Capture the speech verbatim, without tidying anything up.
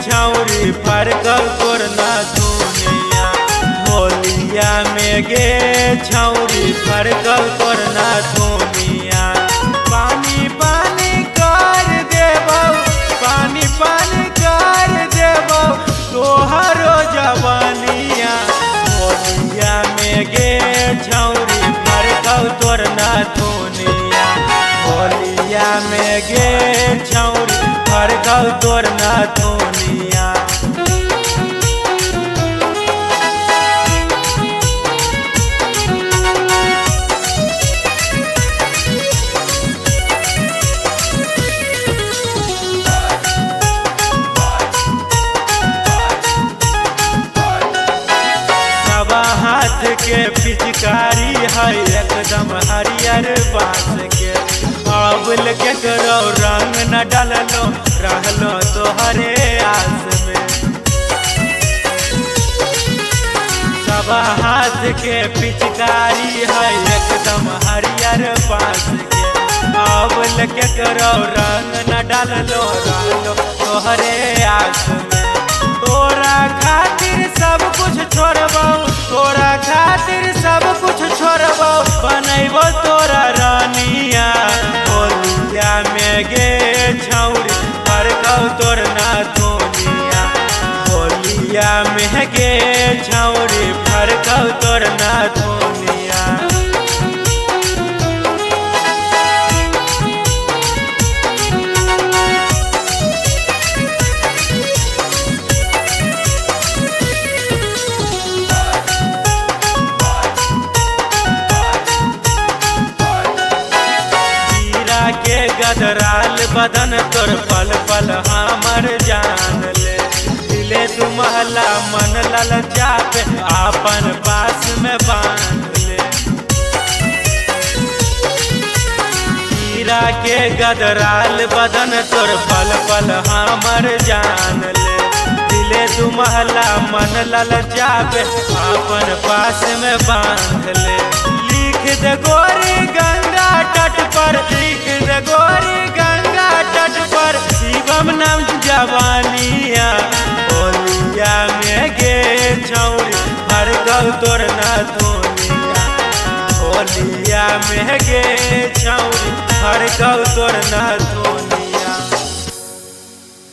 छौरी फरकल तोर ना दुनिया। होलिया में गे छौरी फरकल तोर ना दुनिया। पानी पानी कर देबौ, पानी पानी कर देबौ तोहरो जवानिया। होलिया में गे छौरी फरकल तोर ना दुनिया। होलिया में गे छौरी फरकल तोर ना दुनिया। हाथ के पिचकारी है एकदम हरियर बांस के। अबुल के करो रंग न डालो रहलो तोहरे आस में। सब हाथ के पिचकारी है एकदम हरियर बांस के। अबुल के करो रंग न डालो रहलो तोहरे आस में। तोरा खातिर सब कुछ छोड़बो, तोरा खातिर सब कुछ छोड़बो बनैबो तोरा रानिया। होलिया में गे छौरी फरकौ तोर ना दुनिया। होलिया में गे छौरी फरकौ तोर ना दुनिया। के गदराल बदन तोर पल पल हमर जान ले। दिले तू महला मन ललचा पे आपन पास में बांध ले। हीरा के गदराल बदन तोर पल पल हमर जान ले। दिले तू महला मन ललचा पे आपन पास में बांध ले। लिख दे गोरी गंगा तट पर, लिख दे गोरी गंगा तट पर शिवम नाम जवानिया। होलिया में गे छौरी फरकौ तोर ना दुनिया। होलिया में गे छौरी फरकौ तोर ना दुनिया।